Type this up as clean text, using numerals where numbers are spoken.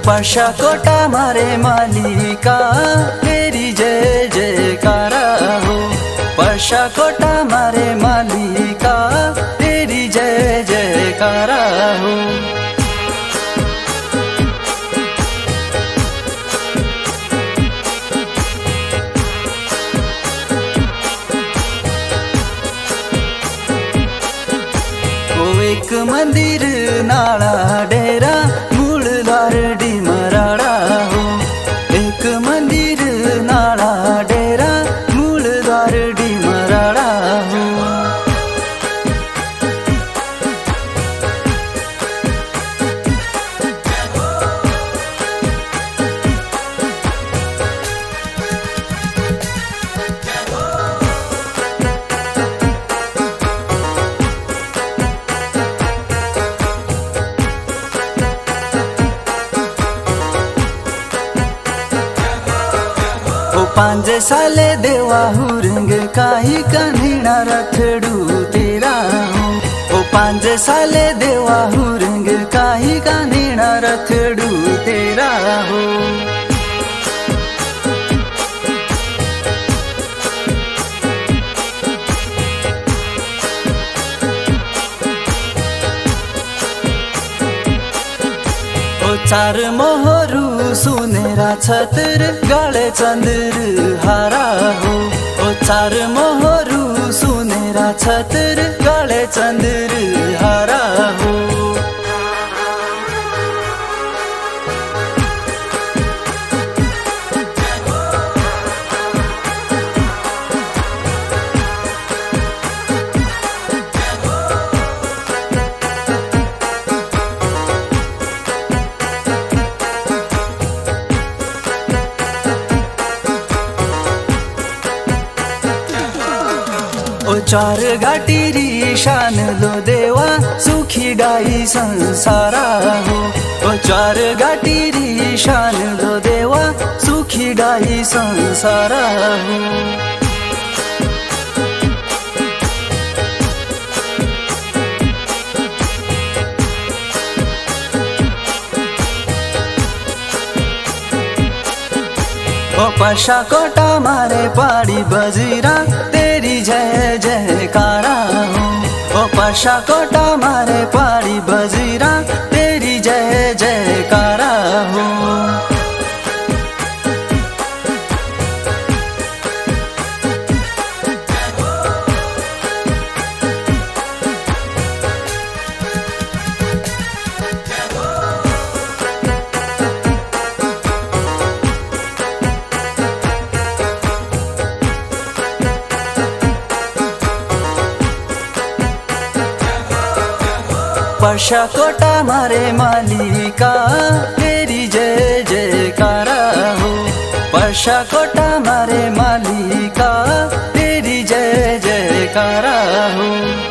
पर्शा quota मारे मालिका तेरी जय जयकारा हो। पर्शा कोटा मारे मालिका तेरी जय जयकारा हो। एक मंदिर नाड़ा डेरा मूल लारडी मराड़ा हो। एक मंदिर नाड़ा डेरा मूल लारडी मराड़ा हो। पांच साले देवा हुरंग काही कन्हीना रथडू तेरा हो। ओ पांच साले देवा हुरंग काही कन्हीना रथडू तेरा हो। चार मोहरू सुनेरा छतर गाळे चंद्र हारा हो। ओ चार मोहरू सुनेरा छतर गाळे चंद्र हारा हो। ओ चार घाटीरी शान लो देवा सुखी डाई संसारा हो। ओ चार घाटीरी शान लो देवा सुखी डाई संसारा हो। ओ पर्शा कोटा मारे पाड़ी बजीरा तेरी जय जयकारा हो। ओ पर्शा कोटा मारे पाड़ी बजीरा तेरी जय जयकारा हो। पर्शा कोटा मारे मालिका तेरी जय जयकारा हो। पर्शा कोटा मारे मालिका तेरी जय जयकारा हो।